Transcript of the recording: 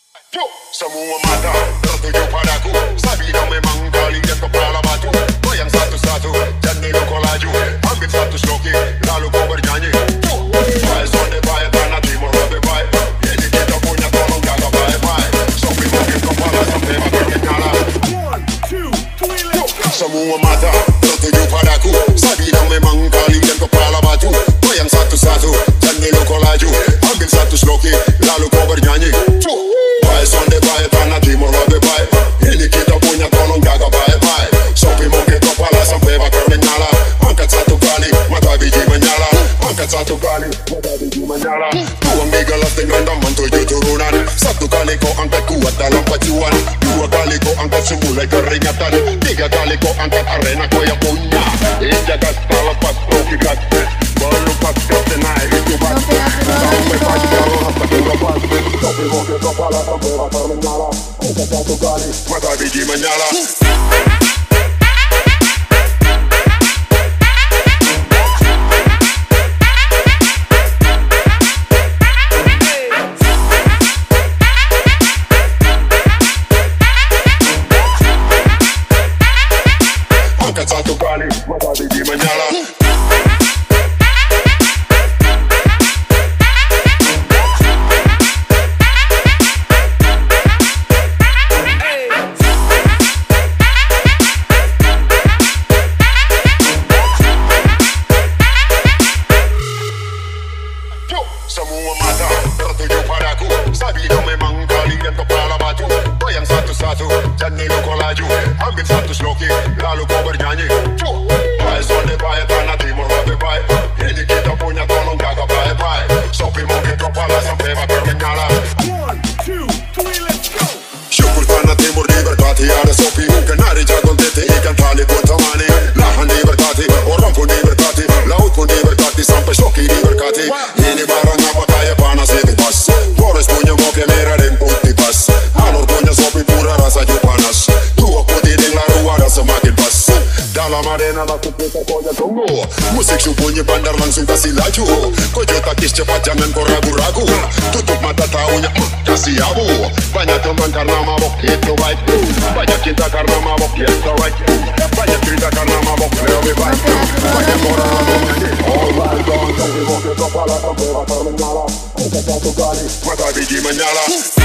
Semua mata tertuju padaku, Sabina memang kalian kepala batu. Goyang satu-satu, jangan kau laju. Ambil satu sloki, lalu kau bernyanyi. Baik sonde baik, tanah timur lebih baik. Jadi kita punya tolong jaga baik-baik. Sopi mungkin kepala sampai makin menyala. 1, 2, 3, let's go. Semua mata tertuju padaku, Sabina memang kalian kepala batu. Goyang satu-satu, jangan kau laju. Ambil satu sloki, lalu kau bernyanyi. Sonde baik, tanah timur lebih baik. Ini kita punya tolong jaga baik-baik. Sopi mungkin kepala sampai bakar menyala. Angkat satu kali, mata biji menyala. Angkat satu kali, mata biji menyala. Tuang di gelas dengan teman 7 turunan. Satu kali kau angkat kuat dalam pacuan. 2 kali kau angkat semulai keringatan. 3 kali kau angkat arena kau yang punya. Jaga tak lepas roki gas. Baru pas kau naik itu pas. Sampai pagi kalau apa juga pas. Sopi mungkin kepala sampai bakar menyala. Angkat satu kali, mata biji menyala. Angkat satu kali, mata biji menyala. Semua mata tertuju padaku, Sabina memang kalian kepala batu. Goyang satu-satu, jangan kau laju. Ambil satu sloki, lalu kau bernyanyi. Baik sonde baik, tanah timur lebih baik. Ini kita punya tolong jaga baik-baik. Sopi mungkin kepala sampai bakar menyala. 1, 2, 3, let's go. Syukur tanah timur diberkati ada sopi. Kenari jagung tete ikan tali pun temani. Lahan diberkati, orang pun diberkati. Laut pun diberkati, sampai sloki diberkati. Ini barang apa kayak panas itu pas. Boris punya moke merah dan putih pas. Alor punya sopi pura rasanya panas. Tua putih dan laru ada semakin pas. Dalam arena laku putar konya tunggu. Musik subuhnya bandar langsung kasih laju. Kojo takis cepat jangan kau ragu-ragu. Tutup mata taunya kasih abu. Banyak teman karena mabok itu baik. Banyak cinta karena mabok yes alright. Banyak cerita karena mabok lebih baik. Banyak orang menyanyi alright dong. Sopi mungkin kepala sampai bakar menyala. Angkat satu kali, mata biji menyala.